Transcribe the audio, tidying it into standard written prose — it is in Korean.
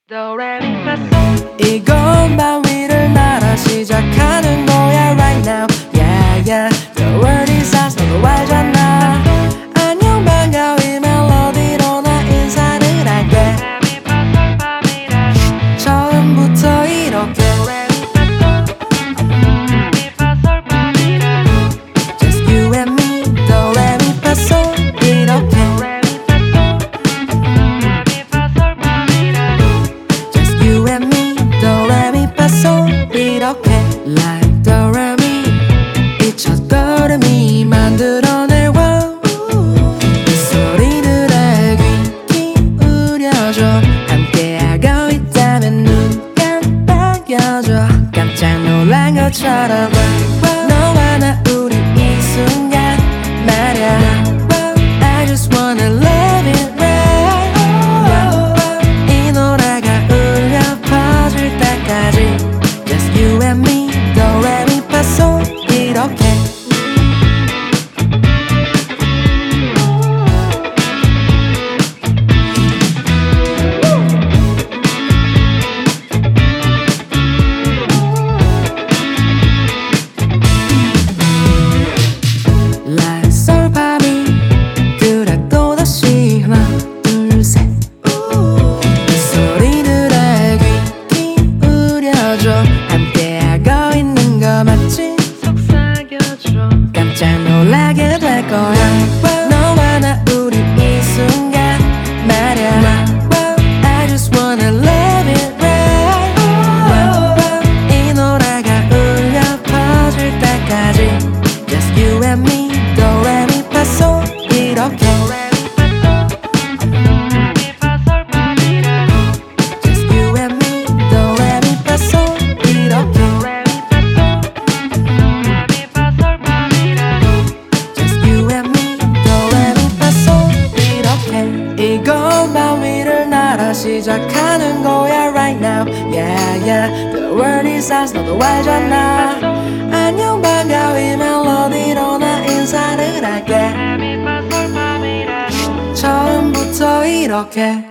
이건 밤 위를 날아 시작하는 거야 right now. Yeah yeah The world is ours 너도 알잖아. 안녕 반가워 이 멜로디로 나 인사를 할게. 처음부터 이렇게 Just you and me Do re mi fa sol 이렇게 Just you and me Do re mi fa sol 이렇게 Like do re mi 이 첫걸음이 만들어낼 wow 이 소리들에 귀 기울여줘. 함께하고 있다면 눈 깜빡여줘. 깜짝 놀란 것처럼 너와 나 우리 이 순간 말야 I just wanna love it right. 이 노래가 울려 퍼질 때까지 Just you and me Do re mi fa sol 이렇게 Like 솔 파미 그래 또다시 하나 둘 셋 이 소리들에 귀 기울여줘. 함께하고 있는 거 맞지? 속삭여줘. 깜짝 놀라게 될 거야 너와 나 우리 이 순간 말야 I just wanna love it right. 이 노래가 울려 퍼질 때까지 Just you and me Do re mi fa sol 이렇게 Just you and me Do re mi fa sol 이렇게 Just you and me Do re mi fa sol 이렇게 이건 밤 위를 날아 시작하는 거야 right now. Yeah yeah The world is ours 너도 알잖아. 안녕 반가워 이 멜로디로 나 인사를 할게. 처음부터 이렇게